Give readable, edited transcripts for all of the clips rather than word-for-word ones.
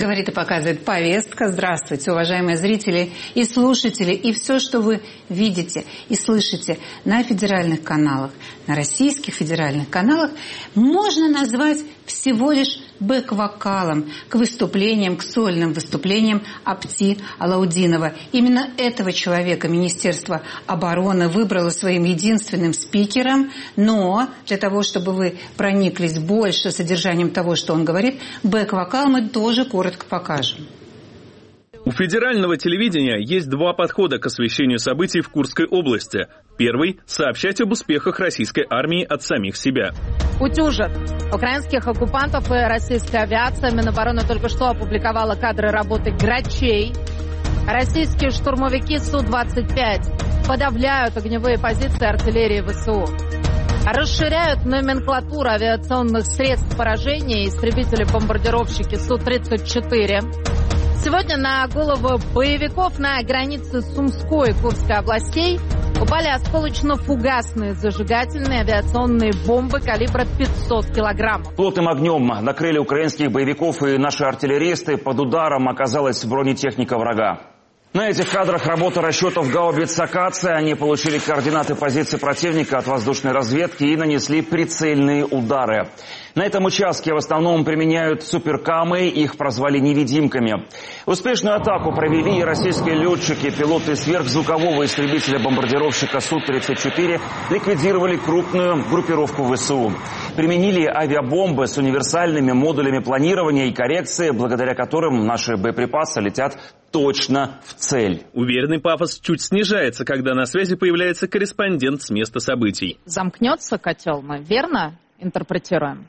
говорит и показывает повестка. Здравствуйте, уважаемые зрители и слушатели. И все, что вы видите и слышите на федеральных каналах, на российских федеральных каналах, можно назвать всего лишь бэк-вокалом к выступлениям, к сольным выступлениям Апти Алаудинова. Именно этого человека Министерство обороны выбрало своим единственным спикером, но для того, чтобы вы прониклись больше содержанием того, что он говорит, бэк-вокал мы тоже коротко покажем. У федерального телевидения есть два подхода к освещению событий в Курской области. Первый – сообщать об успехах российской армии от самих себя. Утюжат украинских оккупантов и российская авиация. Минобороны только что опубликовала кадры работы «Грачей». Российские штурмовики Су-25 подавляют огневые позиции артиллерии ВСУ. Расширяют номенклатуру авиационных средств поражения истребители-бомбардировщики Су-34. Сегодня на голову боевиков на границе Сумской и Курской областей упали осколочно-фугасные зажигательные авиационные бомбы калибра 500 килограммов. Плотным огнем накрыли украинских боевиков, и наши артиллеристы. Под ударом оказалась бронетехника врага. На этих кадрах работа расчетов гаубиц «Акация». Они получили координаты позиции противника от воздушной разведки и нанесли прицельные удары. На этом участке в основном применяют суперкамы, их прозвали невидимками. Успешную атаку провели и российские летчики. Пилоты сверхзвукового истребителя-бомбардировщика Су-34 ликвидировали крупную группировку ВСУ. Применили авиабомбы с универсальными модулями планирования и коррекции, благодаря которым наши боеприпасы летят точно в цель. Уверенный пафос чуть снижается, когда на связи появляется корреспондент с места событий. Замкнется котел, мы верно интерпретируем?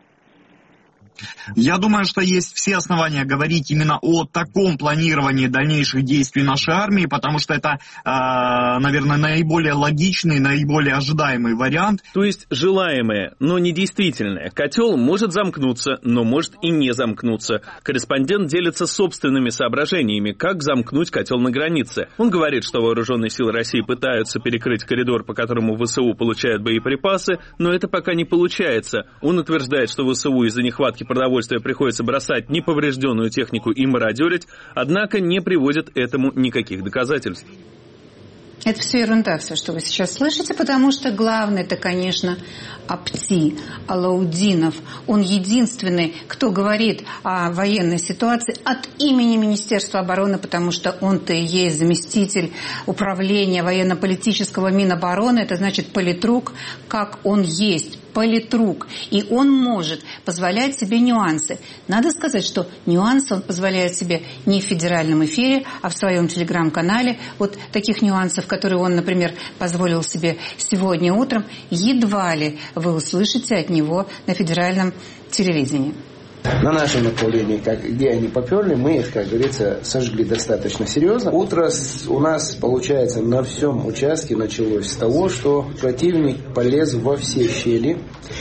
Я думаю, что есть все основания говорить именно о таком планировании дальнейших действий нашей армии, потому что это, наверное, наиболее логичный, наиболее ожидаемый вариант. То есть желаемое, но не действительное. Котел может замкнуться, но может и не замкнуться. Корреспондент делится собственными соображениями, как замкнуть котел на границе. Он говорит, что вооруженные силы России пытаются перекрыть коридор, по которому ВСУ получают боеприпасы, но это пока не получается. Он утверждает, что ВСУ из-за нехватки продовольствия приходится бросать неповрежденную технику и мародерить, однако не приводит этому никаких доказательств. Это все ерунда, все, что вы сейчас слышите, потому что главное это, конечно, Апти Алаудинов. Он единственный, кто говорит о военной ситуации от имени Министерства обороны, потому что он-то и есть заместитель управления военно-политического Минобороны, это значит политрук, как он есть. Политрук. И он может позволять себе нюансы. Надо сказать, что нюансы он позволяет себе не в федеральном эфире, а в своем телеграм-канале. Вот таких нюансов, которые он, например, позволил себе сегодня утром, едва ли вы услышите от него на федеральном телевидении. На нашем направлении, где они поперли, мы их, как говорится, сожгли достаточно серьезно. Утро у нас, получается, на всем участке началось с того, что противник полез во все щели.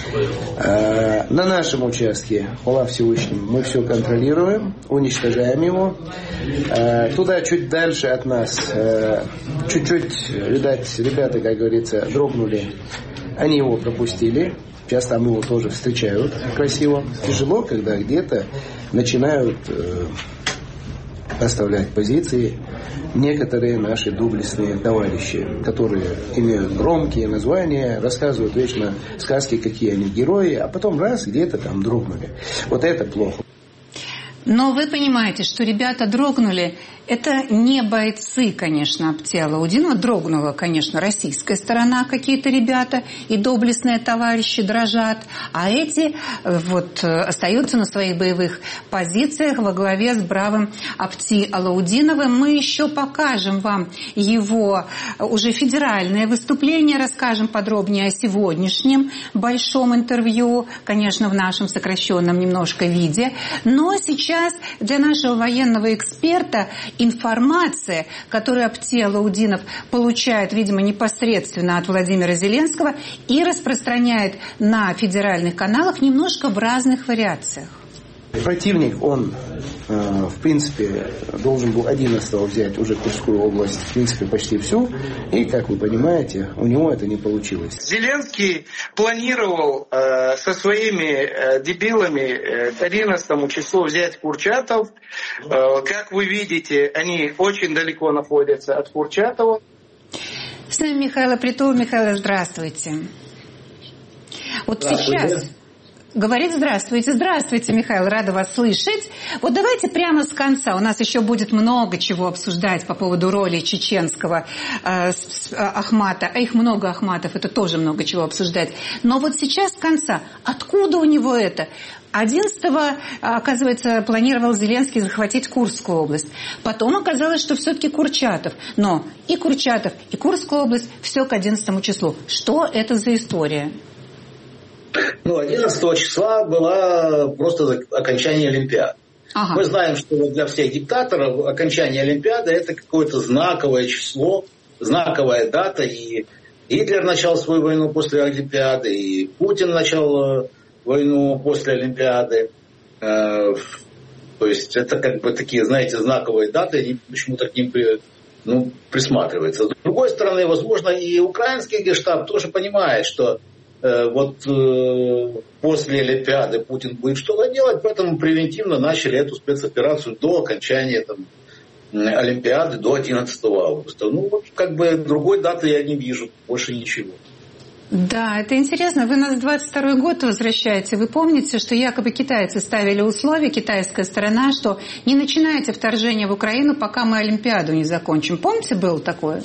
На нашем участке, хвала Всевышнему, мы все контролируем, уничтожаем его. Туда чуть дальше от нас, чуть-чуть, видать, ребята, как говорится, дрогнули. Они его пропустили. Сейчас там его тоже встречают красиво. Тяжело, когда где-то начинают оставлять позиции некоторые наши доблестные товарищи, которые имеют громкие названия, рассказывают вечно сказки, какие они герои, а потом раз где-то там дрогнули. Вот это плохо. Но вы понимаете, что ребята дрогнули. Это не бойцы, конечно, Апти Алаудинова. Дрогнула, конечно, российская сторона, какие-то ребята и доблестные товарищи дрожат. А эти вот остаются на своих боевых позициях во главе с бравым Апти Алаудиновым. Мы еще покажем вам его уже федеральное выступление, расскажем подробнее о сегодняшнем большом интервью, конечно, в нашем сокращенном немножко виде. Но сейчас для нашего военного эксперта информация, которую Апти Алаудинов получает, видимо, непосредственно от Владимира Зеленского и распространяет на федеральных каналах немножко в разных вариациях. Противник, он, в принципе, должен был 11-го взять уже Курскую область, в принципе, почти всю. И, как вы понимаете, у него это не получилось. Зеленский планировал со своими дебилами к 11 числу взять Курчатов. Как вы видите, они очень далеко находятся от Курчатова. С нами Михаил Притул. Михаил, здравствуйте. Вот сейчас... Говорит здравствуйте. Здравствуйте, Михаил, рада вас слышать. Вот давайте прямо с конца. У нас еще будет много чего обсуждать по поводу роли чеченского Ахмата. А их много Ахматов, это тоже много чего обсуждать. Но вот сейчас с конца. Откуда у него это? 11-го, оказывается, планировал Зеленский захватить Курскую область. Потом оказалось, что все-таки Курчатов. Но и Курчатов, и Курская область все к 11 числу. Что это за история? 11 числа было просто окончание Олимпиады. Ага. Мы знаем, что для всех диктаторов окончание Олимпиады – это какое-то знаковое число, знаковая дата. И Гитлер начал свою войну после Олимпиады, и Путин начал войну после Олимпиады. То есть это как бы такие, знаете, знаковые даты, они почему-то к ним присматриваются. С другой стороны, возможно, и украинский генштаб тоже понимает, что после Олимпиады Путин будет что-то делать, поэтому превентивно начали эту спецоперацию до окончания Олимпиады, до 11 августа. Другой даты я не вижу, больше ничего. Да, это интересно. Вы нас в 22 год возвращаете. Вы помните, что якобы китайцы ставили условия, китайская сторона, что не начинайте вторжение в Украину, пока мы Олимпиаду не закончим. Помните, было такое?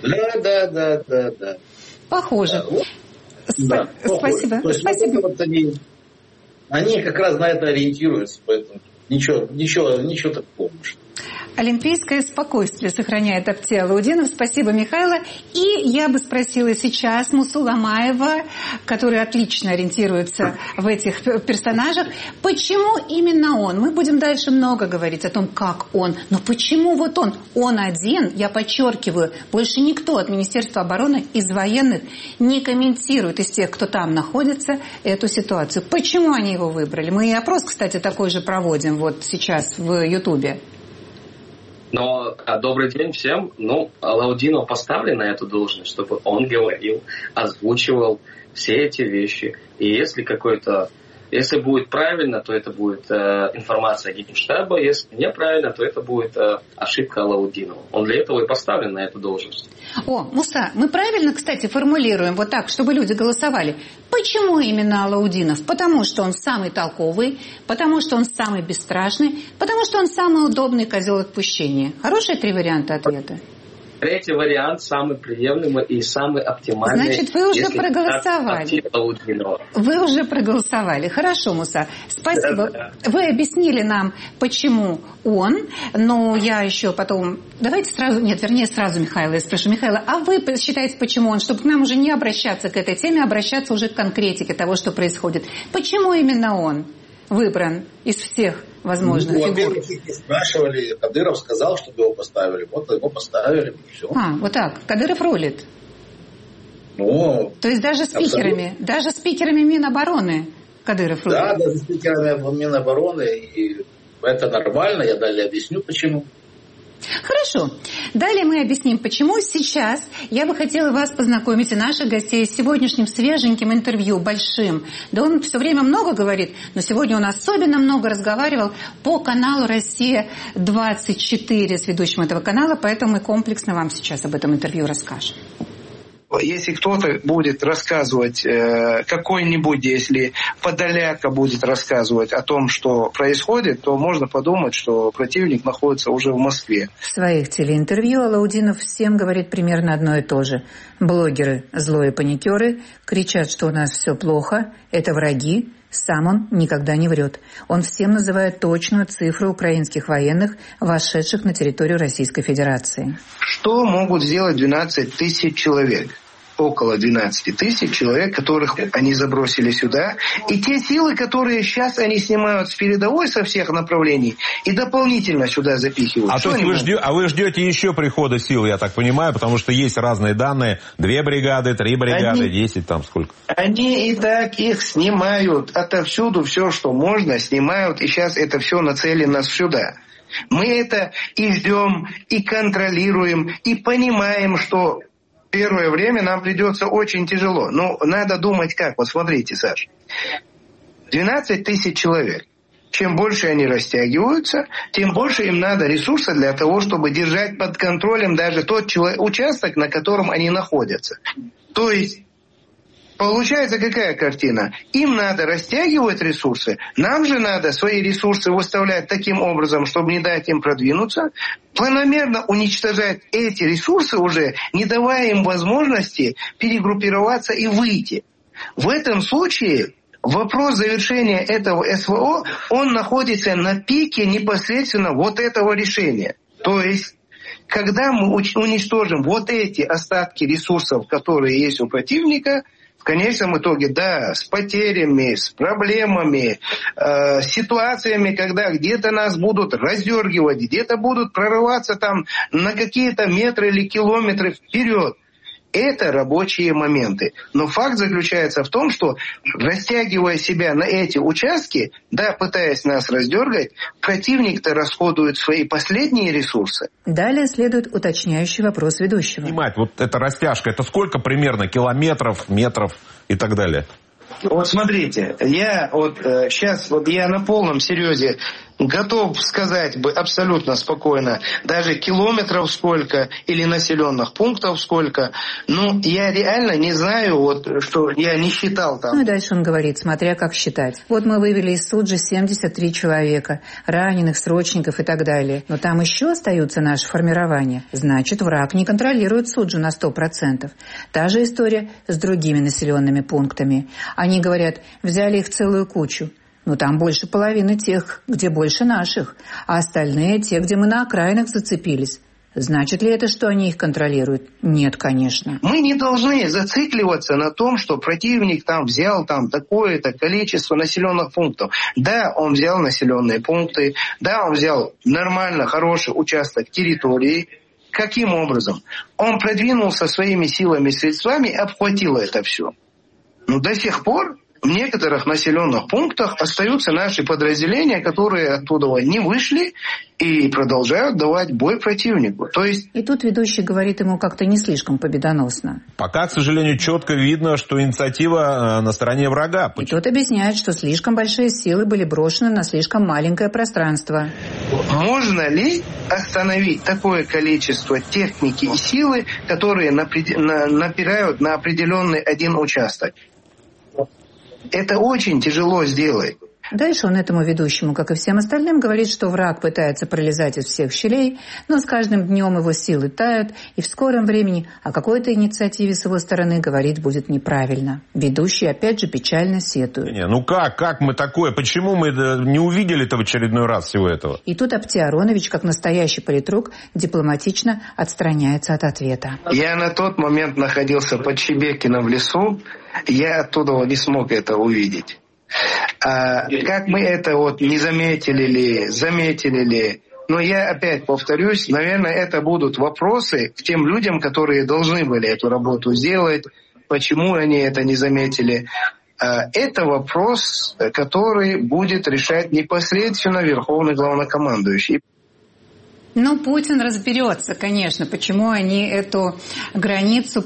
Да. Похоже. Да, спасибо. Спасибо. Они как раз на это ориентируются, поэтому ничего такого. Олимпийское спокойствие сохраняет Апти Алаудинов. Спасибо, Михаила. И я бы спросила сейчас Мусу Ломаева, который отлично ориентируется в этих персонажах, почему именно он? Мы будем дальше много говорить о том, как он. Но почему вот он? Он один, я подчеркиваю, больше никто от Министерства обороны из военных не комментирует из тех, кто там находится, эту ситуацию. Почему они его выбрали? Мы и опрос, кстати, такой же проводим вот сейчас в Ютубе. Но добрый день всем. Алаудинов поставлен на эту должность, чтобы он говорил, озвучивал все эти вещи. И если будет правильно, то это будет информация Генштаба. Если неправильно, то это будет ошибка Алаудинова. Он для этого и поставлен на эту должность. Муса, мы правильно, кстати, формулируем вот так, чтобы люди голосовали. Почему именно Алаудинов? Потому что он самый толковый, потому что он самый бесстрашный, потому что он самый удобный козел отпущения. Хорошие 3 варианта ответа? Третий вариант самый приемлемый и самый оптимальный. Значит, вы уже проголосовали. Вы уже проголосовали. Хорошо, Муса. Спасибо. Да. Вы объяснили нам, почему он. Но я еще потом... Давайте сразу... сразу Михаила я спрошу. Михаила, а вы считаете, почему он? Чтобы к нам уже не обращаться к этой теме, а обращаться уже к конкретике того, что происходит. Почему именно он выбран из всех возможных фигур? Во-первых, их не спрашивали. Кадыров сказал, чтобы его поставили. Вот его поставили, и все. Вот так. Кадыров рулит. То есть даже спикерами Минобороны Кадыров рулит? Да, даже спикерами Минобороны. И это нормально. Я далее объясню, почему. Хорошо. Далее мы объясним, почему. Сейчас я бы хотела вас познакомить и наших гостей с сегодняшним свеженьким интервью, большим. Да он все время много говорит, но сегодня он особенно много разговаривал по каналу «Россия-24» с ведущим этого канала, поэтому мы комплексно вам сейчас об этом интервью расскажем. Если кто-то будет рассказывать, какой-нибудь, если Подоляка будет рассказывать о том, что происходит, то можно подумать, что противник находится уже в Москве. В своих телеинтервью Алаудинов всем говорит примерно одно и то же. Блогеры, злые паникеры, кричат, что у нас все плохо, это враги. Сам он никогда не врет. Он всем называет точную цифру украинских военных, вошедших на территорию Российской Федерации. Что могут сделать 12 тысяч человек? около 12 тысяч человек, которых они забросили сюда. И те силы, которые сейчас они снимают с передовой со всех направлений и дополнительно сюда запихивают. Вы ждете еще прихода сил, я так понимаю, потому что есть разные данные. 2 бригады, 3 бригады, 10 там сколько? Они и так их снимают отовсюду, все, что можно, снимают. И сейчас это все нацелено сюда. Мы это и ждем, и контролируем, и понимаем, что первое время нам придется очень тяжело. Но надо думать как. Вот смотрите, Саш. 12 тысяч человек. Чем больше они растягиваются, тем больше им надо ресурса для того, чтобы держать под контролем даже тот участок, на котором они находятся. То есть получается какая картина? Им надо растягивать ресурсы, нам же надо свои ресурсы выставлять таким образом, чтобы не дать им продвинуться, планомерно уничтожать эти ресурсы уже, не давая им возможности перегруппироваться и выйти. В этом случае вопрос завершения этого СВО, он находится на пике непосредственно вот этого решения. То есть, когда мы уничтожим вот эти остатки ресурсов, которые есть у противника, в конечном итоге, да, с потерями, с проблемами, с ситуациями, когда где-то нас будут раздергивать, где-то будут прорываться там на какие-то метры или километры вперед. Это рабочие моменты. Но факт заключается в том, что, растягивая себя на эти участки, да, пытаясь нас раздергать, противник-то расходует свои последние ресурсы. Далее следует уточняющий вопрос ведущего. Понимать, вот эта растяжка, это сколько примерно километров, метров и так далее? Вот смотрите, я сейчас я на полном серьезе готов сказать бы абсолютно спокойно, даже километров сколько или населенных пунктов сколько, но я реально не знаю, что я не считал там. Ну и дальше он говорит, смотря как считать. Вот мы вывели из Суджи 73 человека, раненых, срочников и так далее. Но там еще остаются наши формирования. Значит, враг не контролирует Суджу на 100%. Та же история с другими населенными пунктами. Они говорят, взяли их целую кучу. Но там больше половины тех, где больше наших, а остальные те, где мы на окраинах зацепились. Значит ли это, что они их контролируют? Нет, конечно. Мы не должны зацикливаться на том, что противник там взял такое-то количество населенных пунктов. Да, он взял населенные пункты, да, он взял нормально хороший участок территории. Каким образом? Он продвинулся своими силами и средствами и обхватил это все. Но до сих пор в некоторых населенных пунктах остаются наши подразделения, которые оттуда не вышли и продолжают давать бой противнику. То есть... И тут ведущий говорит ему как-то не слишком победоносно. Пока, к сожалению, четко видно, что инициатива на стороне врага. И тот объясняет, что слишком большие силы были брошены на слишком маленькое пространство. Можно ли остановить такое количество техники и силы, которые напирают на определенный один участок? Это очень тяжело сделать. Дальше он этому ведущему, как и всем остальным, говорит, что враг пытается пролезать из всех щелей, но с каждым днем его силы тают, и в скором времени о какой-то инициативе с его стороны говорить будет неправильно. Ведущий опять же печально сетует. Ну как мы такое? Почему мы не увидели-то в очередной раз всего этого? И тут Апти Аронович, как настоящий политрук, дипломатично отстраняется от ответа. Я на тот момент находился под Шебекино в лесу, я оттуда не смог это увидеть. Как мы это не заметили ли, но я опять повторюсь, наверное, это будут вопросы к тем людям, которые должны были эту работу сделать, почему они это не заметили. Это вопрос, который будет решать непосредственно верховный главнокомандующий. Ну, Путин разберется, конечно, почему они эту границу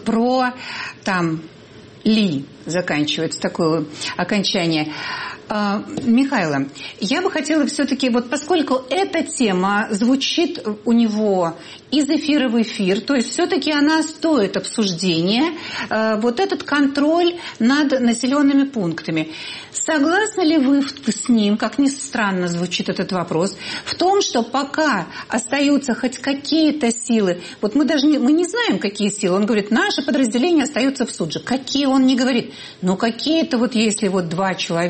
Ли заканчивается такое окончание. Михайло, я бы хотела все-таки, поскольку эта тема звучит у него из эфира в эфир, то есть все-таки она стоит обсуждения, этот контроль над населенными пунктами. Согласны ли вы с ним, как ни странно звучит этот вопрос, в том, что пока остаются хоть какие-то силы, мы не знаем, какие силы, он говорит, наши подразделения остаются в Судже. Какие, он не говорит, но какие-то если 2 человека там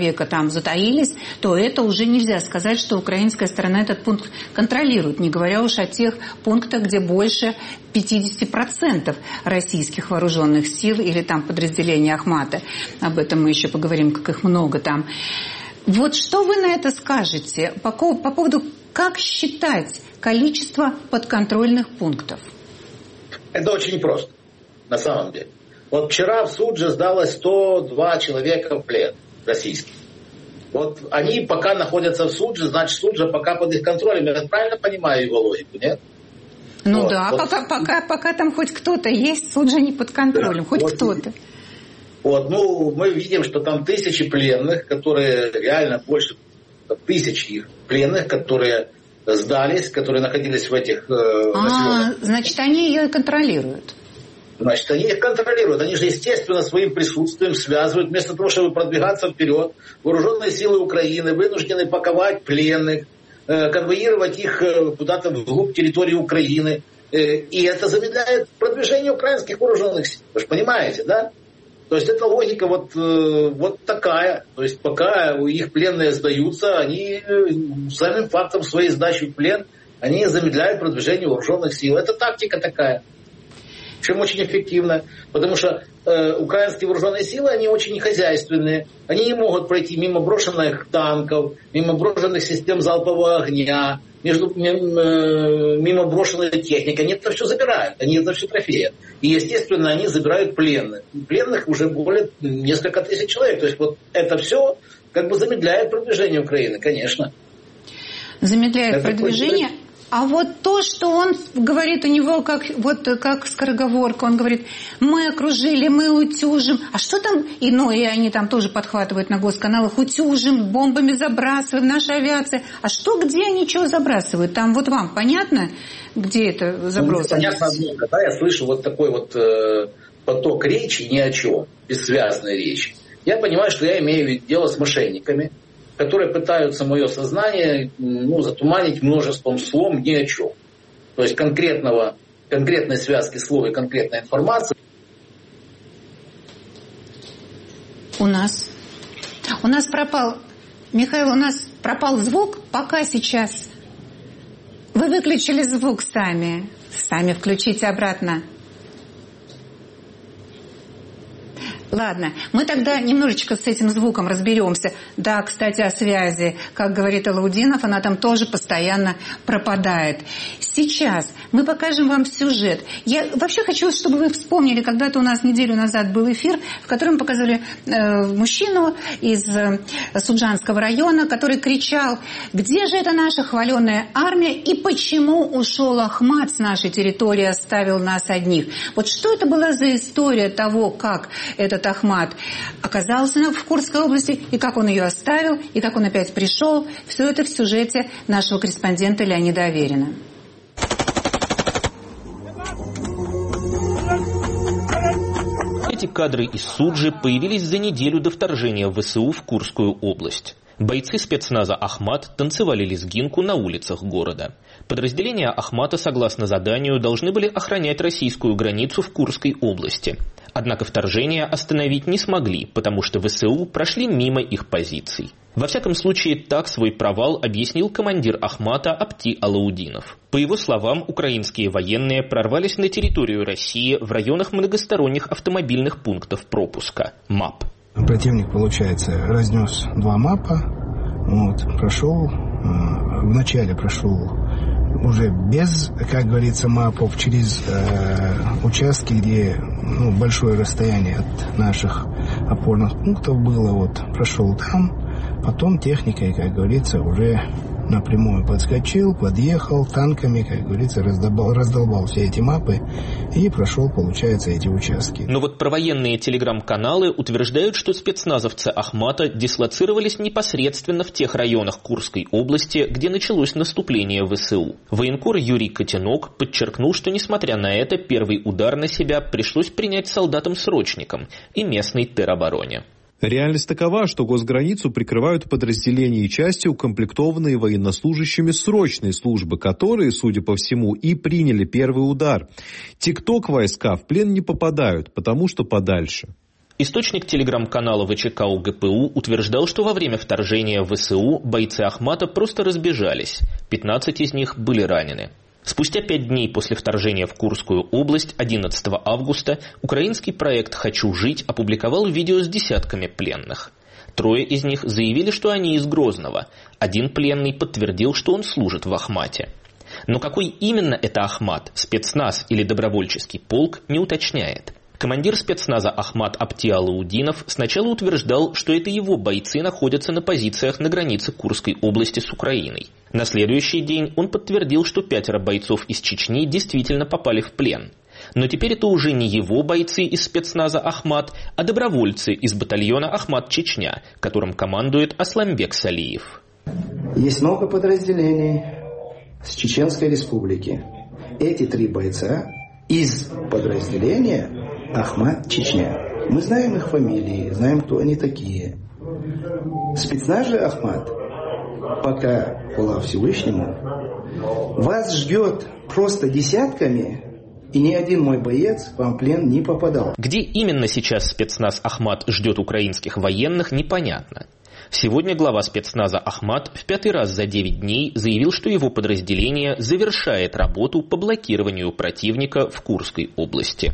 там затаились, то это уже нельзя сказать, что украинская сторона этот пункт контролирует, не говоря уж о тех пунктах, где больше 50% российских вооруженных сил или там подразделения Ахмата. Об этом мы еще поговорим, как их много там. Вот что вы на это скажете по поводу, как считать количество подконтрольных пунктов? Это очень просто, на самом деле. Вот вчера в Судже сдалось 102 человека в плен российских. Вот они пока находятся в Судже, значит, Суджа пока под их контролем. Я правильно понимаю его логику, нет? Ну вот, да, вот. Пока там хоть кто-то есть, Суджа не под контролем, да, хоть вот кто-то. Вот, мы видим, что там тысячи пленных, которые реально больше тысячи пленных, которые сдались, которые находились в этих населенных. Значит, они ее контролируют. Значит, они их контролируют. Они же, естественно, своим присутствием связывают. Вместо того, чтобы продвигаться вперед, вооруженные силы Украины вынуждены паковать пленных, конвоировать их куда-то вглубь территории Украины. И это замедляет продвижение украинских вооруженных сил. Вы же понимаете, да? То есть эта логика вот такая. То есть пока их пленные сдаются, они самим фактом своей сдачи в плен, они замедляют продвижение вооруженных сил. Это тактика такая. Чем очень эффективно. Потому что украинские вооруженные силы, они очень хозяйственные. Они не могут пройти мимо брошенных танков, мимо брошенных систем залпового огня, мимо брошенной техники. Они это все забирают, они это все трофеют. И, естественно, они забирают пленных. Пленных уже более несколько тысяч человек. То есть вот это все как бы замедляет продвижение Украины, конечно. Замедляет продвижение. А вот то, что он говорит, у него как скороговорка, он говорит, мы окружили, мы утюжим. А что там, и они там тоже подхватывают на госканалах, утюжим, бомбами забрасываем, наша авиация. А что, где они что забрасывают? Там вот вам понятно, где это забросано? Понятно, когда я слышу вот такой вот поток речи ни о чем, бессвязной речи, я понимаю, что я имею дело с мошенниками, которые пытаются мое сознание затуманить множеством слов ни о чем. То есть конкретной связки слов и конкретной информации. У нас пропал, Михаил, у нас пропал звук, пока сейчас. Вы выключили звук сами. Сами включите обратно. Ладно, мы тогда немножечко с этим звуком разберемся. Да, кстати, о связи. Как говорит Алаудинов, она там тоже постоянно пропадает. Сейчас мы покажем вам сюжет. Я вообще хочу, чтобы вы вспомнили, когда-то у нас неделю назад был эфир, в котором показывали мужчину из Суджанского района, который кричал, где же эта наша хваленая армия и почему ушел Ахмат с нашей территории, оставил нас одних. Вот что это была за история того, как этот Ахмат оказался в Курской области, и как он ее оставил, и как он опять пришел. Все это в сюжете нашего корреспондента Леонида Аверина. Эти кадры из Суджи появились за неделю до вторжения ВСУ в Курскую область. Бойцы спецназа «Ахмат» танцевали лезгинку на улицах города. Подразделения «Ахмата», согласно заданию, должны были охранять российскую границу в Курской области. Однако вторжение остановить не смогли, потому что ВСУ прошли мимо их позиций. Во всяком случае, так свой провал объяснил командир «Ахмата» Апти Алаудинов. По его словам, украинские военные прорвались на территорию России в районах многосторонних автомобильных пунктов пропуска МАП. Противник, получается, разнес 2 МАПа, вначале прошел уже без, как говорится, МАПов, через участки, где большое расстояние от наших опорных пунктов было, прошел там, потом техникой, как говорится, уже напрямую подскочил, подъехал танками, как говорится, раздолбал все эти мапы и прошел, получается, эти участки. Но вот провоенные телеграм-каналы утверждают, что спецназовцы Ахмата дислоцировались непосредственно в тех районах Курской области, где началось наступление ВСУ. Военкор Юрий Котенок подчеркнул, что, несмотря на это, первый удар на себя пришлось принять солдатам-срочникам и местной теробороне. Реальность такова, что госграницу прикрывают подразделения и части, укомплектованные военнослужащими срочной службы, которые, судя по всему, и приняли первый удар. ТикТок войска в плен не попадают, потому что подальше. Источник телеграм-канала ВЧК УГПУ утверждал, что во время вторжения в ВСУ бойцы Ахмата просто разбежались, 15 из них были ранены. Спустя 5 дней после вторжения в Курскую область, 11 августа, украинский проект «Хочу жить» опубликовал видео с десятками пленных. 3 из них заявили, что они из Грозного. 1 пленный подтвердил, что он служит в Ахмате. Но какой именно это Ахмат, спецназ или добровольческий полк, не уточняет. Командир спецназа Ахмат Апти Алаудинов сначала утверждал, что это его бойцы находятся на позициях на границе Курской области с Украиной. На следующий день он подтвердил, что 5 бойцов из Чечни действительно попали в плен. Но теперь это уже не его бойцы из спецназа Ахмат, а добровольцы из батальона Ахмат-Чечня, которым командует Асламбек Салиев. Есть много подразделений с Чеченской республики. Эти 3 бойца из подразделения Ахмат-Чечня. Мы знаем их фамилии, знаем, кто они такие. Спецназ же Ахмат, пока хвала Всевышнему, вас ждет просто десятками, и ни один мой боец вам в плен не попадал. Где именно сейчас спецназ Ахмат ждет украинских военных, непонятно. Сегодня глава спецназа Ахмат в 5-й раз за 9 дней заявил, что его подразделение завершает работу по блокированию противника в Курской области.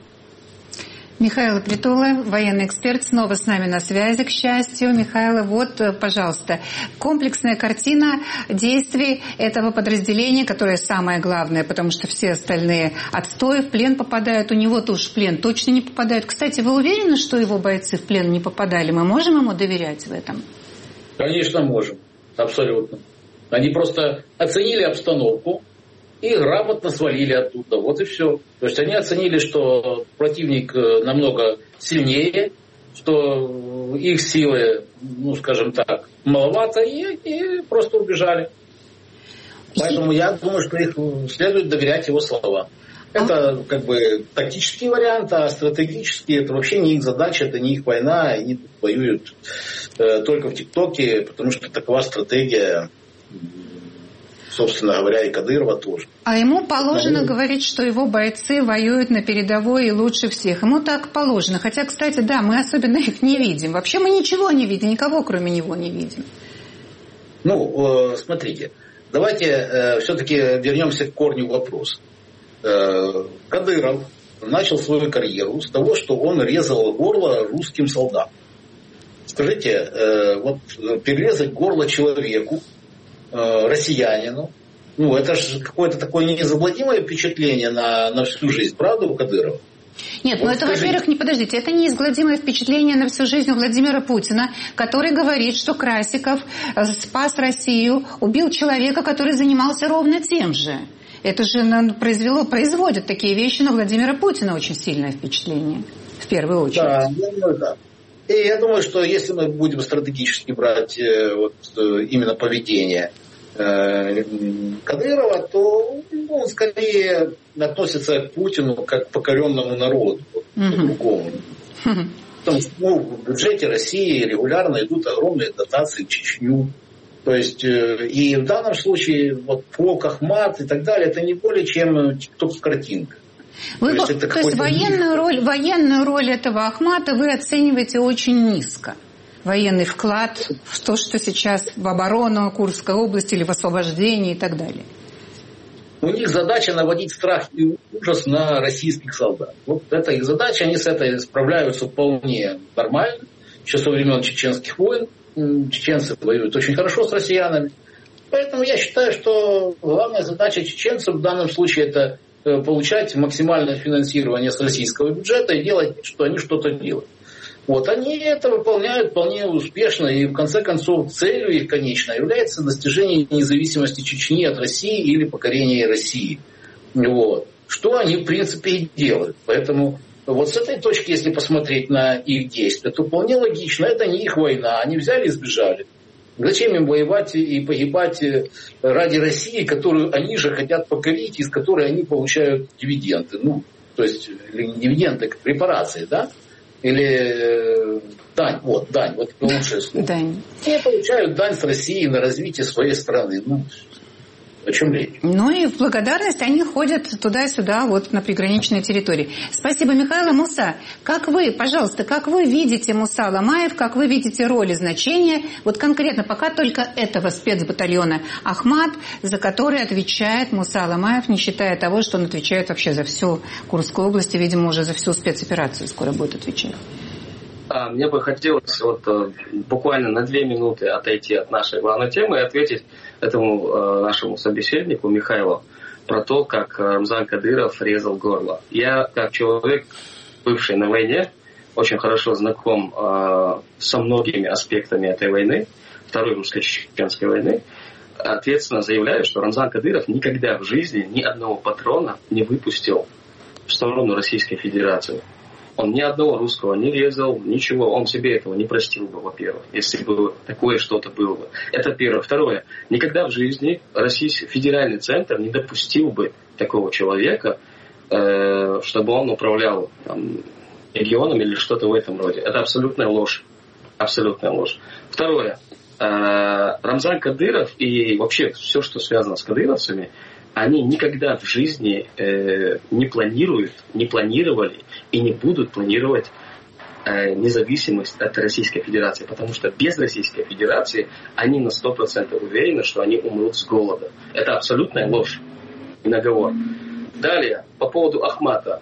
Михаил Притула, военный эксперт, снова с нами на связи, к счастью. Михаил, вот, пожалуйста, комплексная картина действий этого подразделения, которое самое главное, потому что все остальные отстой, в плен попадают, у него-то уж в плен точно не попадают. Кстати, вы уверены, что его бойцы в плен не попадали? Мы можем ему доверять в этом? Конечно, можем. Абсолютно. Они просто оценили обстановку и грамотно свалили оттуда. Вот и все. То есть они оценили, что противник намного сильнее, что их силы, ну скажем так, маловато, и просто убежали. Поэтому я думаю, что их следует доверять его словам. Это как бы тактический вариант, а стратегический это вообще не их задача, это не их война, они воюют только в ТикТоке, потому что такова стратегия, собственно говоря, и Кадырова тоже. А ему положено говорить, что его бойцы воюют на передовой и лучше всех. Ему так положено. Хотя, кстати, да, мы особенно их не видим. Вообще мы ничего не видим, никого кроме него не видим. Ну, смотрите, давайте все-таки вернемся к корню вопроса. Кадыров начал свою карьеру с того, что он резал горло русским солдатам. Скажите, вот перерезать горло человеку, россиянину, ну это же какое-то такое неизгладимое впечатление на всю жизнь, правда, у Кадырова? Нет, вот ну это, во-первых, не подождите, это неизгладимое впечатление на всю жизнь у Владимира Путина, который говорит, что Красиков спас Россию, убил человека, который занимался ровно тем же. Это же производит такие вещи на Владимира Путина очень сильное впечатление, в первую очередь. Да, я думаю, да. И я думаю, что если мы будем стратегически брать вот, именно поведение Кадырова, то он скорее относится к Путину как к покоренному народу, к другому. Потому что в бюджете России регулярно идут огромные дотации в Чечню. То есть, и в данном случае вот полк Ахмат и так далее, это не более чем ТикТок с картинкой. То есть военную роль этого Ахмата вы оцениваете очень низко. Военный вклад в то, что сейчас в оборону Курской области или в освобождение и так далее. У них задача наводить страх и ужас на российских солдат. Вот это их задача, они с этой справляются вполне нормально. Еще со времен чеченских войн. Чеченцы воюют очень хорошо с россиянами. Поэтому я считаю, что главная задача чеченцев в данном случае это получать максимальное финансирование с российского бюджета и делать, что они что-то делают. Вот, они это выполняют вполне успешно, и в конце концов целью их конечной является достижение независимости Чечни от России или покорение России. Вот. Что они в принципе и делают. Поэтому вот с этой точки, если посмотреть на их действия, то вполне логично, это не их война, они взяли и сбежали. Зачем им воевать и погибать ради России, которую они же хотят покорить, из которой они получают дивиденды? Ну, то есть, не дивиденды, как репарации, да? Или дань, вот лучшее слово. Дань. И получают дань с России на развитие своей страны. Ну, О чем речь? Ну и в благодарность они ходят туда-сюда, вот на приграничной территории. Спасибо, Михаил. Муса, как вы, пожалуйста, как вы видите Муса Ламаев, как вы видите роль и значение, вот конкретно пока только этого спецбатальона «Ахмат», за который отвечает Муса Ламаев, не считая того, что он отвечает вообще за всю Курскую область и, видимо, уже за всю спецоперацию скоро будет отвечать. Мне бы хотелось буквально на 2 минуты отойти от нашей главной темы и ответить этому нашему собеседнику Михаилу про то, как Рамзан Кадыров резал горло. Я, как человек, бывший на войне, очень хорошо знаком со многими аспектами этой войны, Второй русско-чеченской войны, ответственно заявляю, что Рамзан Кадыров никогда в жизни ни одного патрона не выпустил в сторону Российской Федерации. Он ни одного русского не резал, ничего. Он себе этого не простил бы, во-первых, если бы такое что-то было бы. Это первое. Второе. Никогда в жизни Российский федеральный центр не допустил бы такого человека, чтобы он управлял регионом или что-то в этом роде. Это абсолютная ложь. Абсолютная ложь. Второе. Рамзан Кадыров и вообще все, что связано с кадыровцами, они никогда в жизни не планируют, не планировали и не будут планировать независимость от Российской Федерации. Потому что без Российской Федерации они на 100% уверены, что они умрут с голода. Это абсолютная ложь и наговор. Далее, по поводу Ахмата.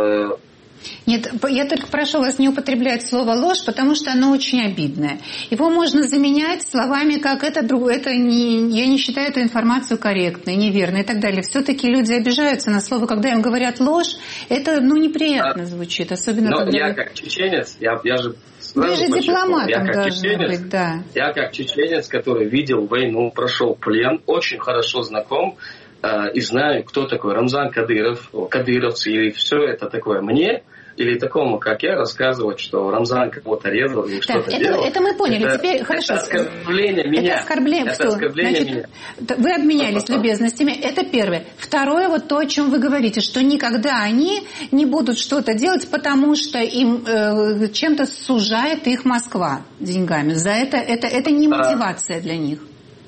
Нет, я только прошу вас не употреблять слово «ложь», потому что оно очень обидное. Его можно заменять словами, как я не считаю эту информацию корректной, неверной и так далее. Все-таки люди обижаются на слово, когда им говорят «ложь», это неприятно звучит, особенно когда... Я как чеченец, я же... Вы же дипломатом должны быть, да. Я как чеченец, который видел войну, прошел плен, очень хорошо знаком и знаю, кто такой Рамзан Кадыров, кадыровцы или все это такое. Мне или такому, как я, рассказывать, что Рамзан кого-то резал или что-то делал. Это мы поняли. Теперь хорошо. Это оскорбление меня. Это оскорбление меня. Вы обменялись любезностями. Это первое. Второе, то, о чем вы говорите, что никогда они не будут что-то делать, потому что им чем-то сужает их Москва деньгами. За это не мотивация для них.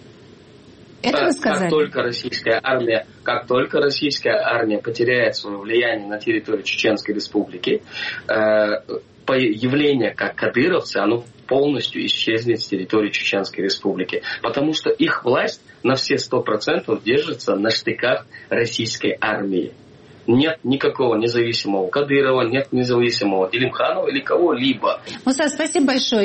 Это вы сказали? Как только российская армия потеряет свое влияние на территории Чеченской Республики, появление как кадыровцы, оно полностью исчезнет с территории Чеченской Республики. Потому что их власть на все 100% держится на штыках российской армии. Нет никакого независимого Кадырова, нет независимого Делимханова или кого-либо. Муса, спасибо большое.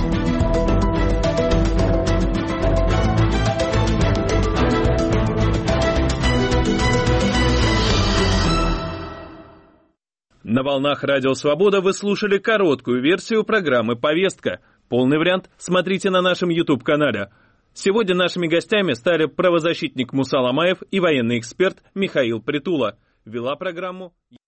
На волнах Радио Свобода вы слушали короткую версию программы «Повестка». Полный вариант смотрите на нашем YouTube-канале. Сегодня нашими гостями стали правозащитник Муса Ламаев и военный эксперт Михаил Притула. Вела программу